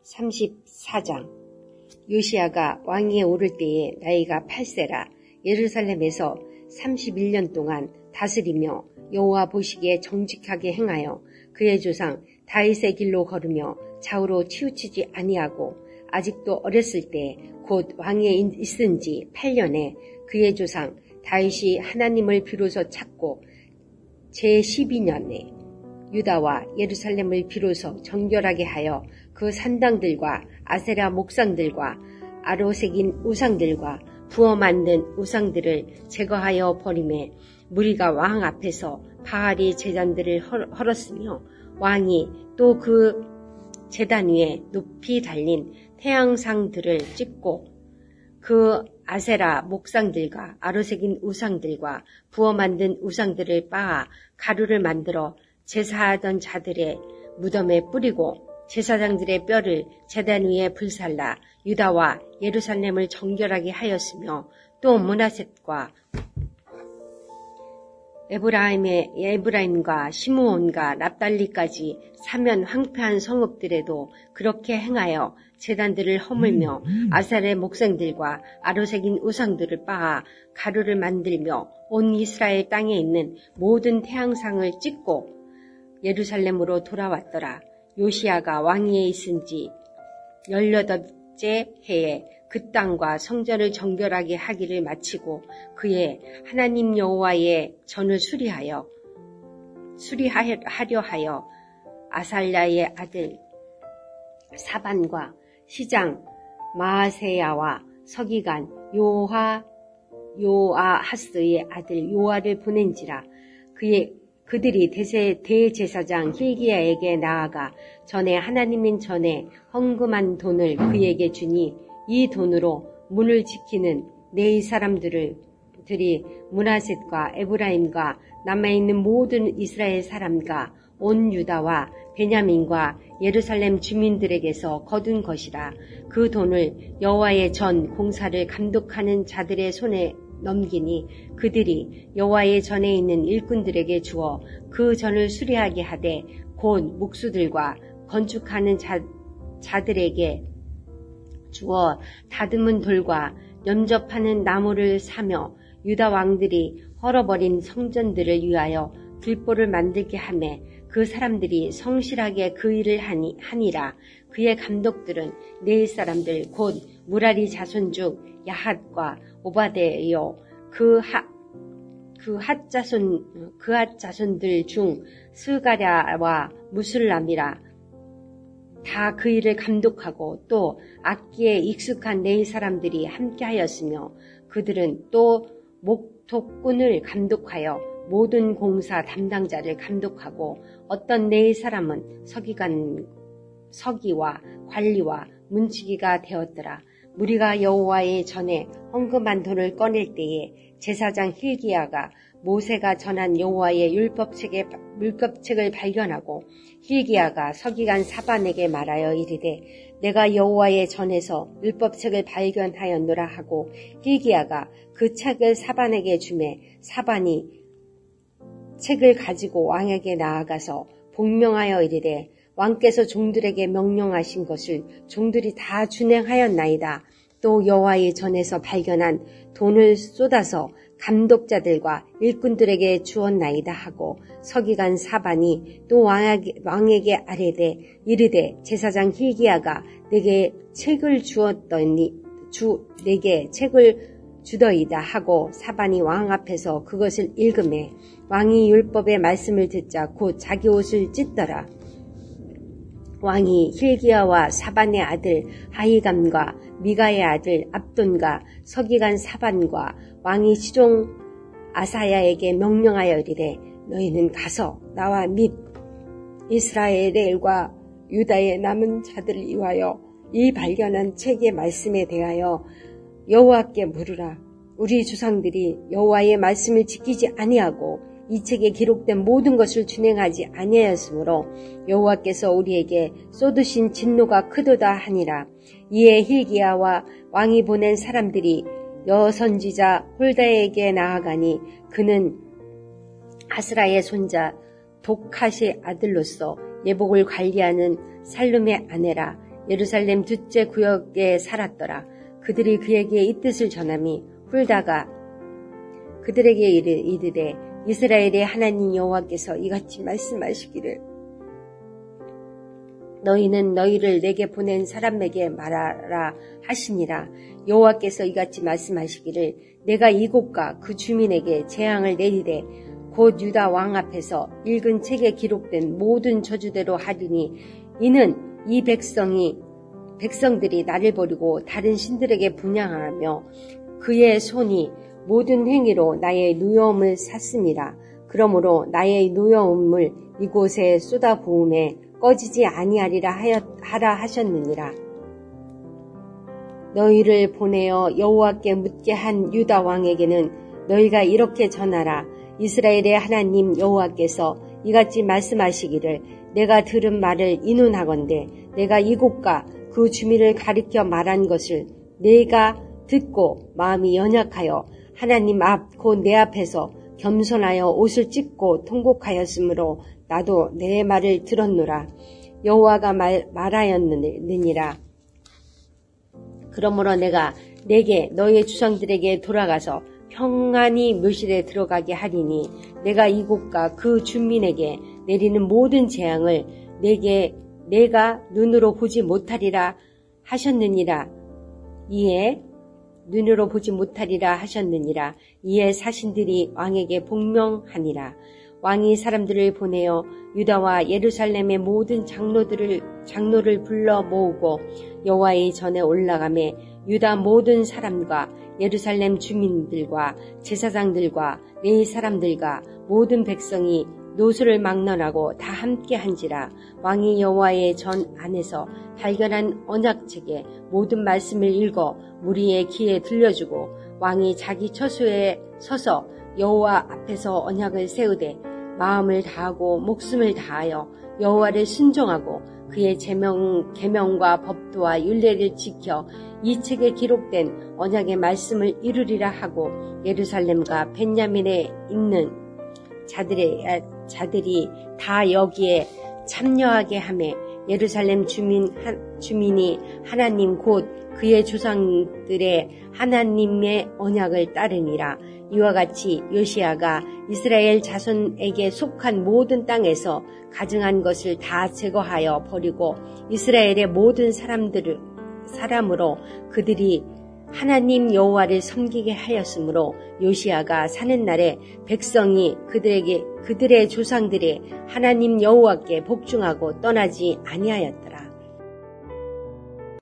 34장. 요시야가 왕위에 오를 때에 나이가 8세라. 예루살렘에서 31년 동안 다스리며 여호와 보시기에 정직하게 행하여 그의 조상 다윗의 길로 걸으며 좌우로 치우치지 아니하고 아직도 어렸을 때 곧 왕위에 있은 지 8년에 그의 조상 다윗이 하나님을 비로소 찾고 제12년에 유다와 예루살렘을 비로소 정결하게 하여 그 산당들과 아세라 목상들과 아로새긴 우상들과 부어 만든 우상들을 제거하여 버리매 무리가 왕 앞에서 바알이 제단들을 헐었으며 왕이 또 그 제단 위에 높이 달린 태양상들을 찍고 그 아세라 목상들과 아로새긴 우상들과 부어 만든 우상들을 빻아 가루를 만들어 제사하던 자들의 무덤에 뿌리고 제사장들의 뼈를 제단 위에 불살라 유다와 예루살렘을 정결하게 하였으며 또 므낫셋과 에브라임과 시므온과 납달리까지 사면 황폐한 성읍들에도 그렇게 행하여 제단들을 허물며 아셀의 목상들과 아로새긴 우상들을 빻아 가루를 만들며 온 이스라엘 땅에 있는 모든 태양상을 찍고 예루살렘으로 돌아왔더라. 요시야가 왕위에 있은 지 18째 해에 그 땅과 성전을 정결하게 하기를 마치고 그의 하나님 여호와의 전을 수리하려 하여 아살랴의 아들 사반과 시장 마아세야와 서기관 요아하스의 아들 요아를 보낸지라. 그들이 대제사장 hil기야에게 나아가 전에 하나님인 전에 헌금한 돈을 그에게 주니 이 돈으로 문을 지키는 네 사람들이 므낫셋과 에브라임과 남아있는 모든 이스라엘 사람과 온 유다와 베냐민과 예루살렘 주민들에게서 거둔 것이라. 그 돈을 여호와의 전 공사를 감독하는 자들의 손에 넘기니 그들이 여호와의 전에 있는 일꾼들에게 주어 그 전을 수리하게 하되 곧 목수들과 건축하는 자들에게 주어 다듬은 돌과 염접하는 나무를 사며 유다 왕들이 헐어버린 성전들을 위하여 들보를 만들게 하매 그 사람들이 성실하게 그 일을 하니라. 그의 감독들은 네 사람들 곧 무라리 자손 중 야핫과 오바데여 그 핫 자손들 중 스가랴와 무술람이라. 다 그 일을 감독하고 또 악기에 익숙한 네 사람들이 함께하였으며 그들은 또 목독꾼을 감독하여 모든 공사 담당자를 감독하고 어떤 네 사람은 서기와 관리와 문지기가 되었더라. 무리가 여호와의 전에 헌금한 돈을 꺼낼 때에 제사장 hil기야가 모세가 전한 여호와의 율법책을 발견하고 hil기야가 서기관 사반에게 말하여 이르되 내가 여호와의 전에서 율법책을 발견하였노라 하고 hil기야가 그 책을 사반에게 주매 사반이 책을 가지고 왕에게 나아가서 복명하여 이르되 왕께서 종들에게 명령하신 것을 종들이 다 준행하였나이다. 또 여호와의 전에서 발견한 돈을 쏟아서 감독자들과 일꾼들에게 주었나이다 하고 서기관 사반이 또 왕에게 아뢰되 이르되 제사장 hil기야가 내게 책을 주더이다 하고 사반이 왕 앞에서 그것을 읽으매 왕이 율법의 말씀을 듣자 곧 자기 옷을 찢더라. 왕이 hil기야와 사반의 아들 하이감과 미가의 아들 압돈과 서기관 사반과 왕이 시종 아사야에게 명령하여 이르되 너희는 가서 나와 및 이스라엘과 유다의 남은 자들을 위하여 이 발견한 책의 말씀에 대하여 여호와께 물으라. 우리 조상들이 여호와의 말씀을 지키지 아니하고 이 책에 기록된 모든 것을 준행하지 아니하였으므로 여호와께서 우리에게 쏟으신 진노가 크도다 하니라. 이에 hil기야와 왕이 보낸 사람들이 여선지자 홀다에게 나아가니 그는 하스라의 손자 독핫의 아들로서 예복을 관리하는 살룸의 아내라. 예루살렘 둘째 구역에 살았더라. 그들이 그에게 이 뜻을 전함이 훌다가 그들에게 이르되 이스라엘의 하나님 여호와께서 이같이 말씀하시기를 너희는 너희를 내게 보낸 사람에게 말하라 하시니라. 여호와께서 이같이 말씀하시기를 내가 이곳과 그 주민에게 재앙을 내리되 곧 유다 왕 앞에서 읽은 책에 기록된 모든 저주대로 하리니 이는 이 백성들이 나를 버리고 다른 신들에게 분향하며 그의 손이 모든 행위로 나의 노여움을 샀습니다. 그러므로 나의 노여움을 이곳에 쏟아부음에 꺼지지 아니하리라 하라 하셨느니라. 너희를 보내어 여호와께 묻게 한 유다 왕에게는 너희가 이렇게 전하라. 이스라엘의 하나님 여호와께서 이같이 말씀하시기를 내가 들은 말을 인운하건대 내가 이곳과 그 주민을 가리켜 말한 것을 내가 듣고 마음이 연약하여 하나님 앞 곧 내 앞에서 겸손하여 옷을 찢고 통곡하였으므로 나도 내 말을 들었노라. 여호와가 말하였느니라. 그러므로 내가 내게 너희의 주상들에게 돌아가서 평안히 묘실에 들어가게 하리니 내가 이곳과 그 주민에게 내리는 모든 재앙을 내가 눈으로 보지 못하리라 하셨느니라. 이에 사신들이 왕에게 복명하니라. 왕이 사람들을 보내어 유다와 예루살렘의 모든 장로를 불러 모으고 여호와의 전에 올라가매 유다 모든 사람과 예루살렘 주민들과 제사장들과 레위 사람들과 모든 백성이 노소를 막론하고 다 함께 한지라. 왕이 여호와의 전 안에서 발견한 언약책에 모든 말씀을 읽어 무리의 귀에 들려주고 왕이 자기 처소에 서서 여호와 앞에서 언약을 세우되 마음을 다하고 목숨을 다하여 여호와를 순종하고 그의 계명과 법도와 율례를 지켜 이 책에 기록된 언약의 말씀을 이루리라 하고 예루살렘과 벤야민에 있는 자들이 다 여기에 참여하게 하매 예루살렘 주민이 하나님 곧 그의 조상들의 하나님의 언약을 따르니라. 이와 같이 요시야가 이스라엘 자손에게 속한 모든 땅에서 가증한 것을 다 제거하여 버리고 이스라엘의 모든 사람으로 그들이 하나님 여호와를 섬기게 하였으므로 요시야가 사는 날에 백성이 그들의 조상들의 하나님 여호와께 복종하고 떠나지 아니하였더라.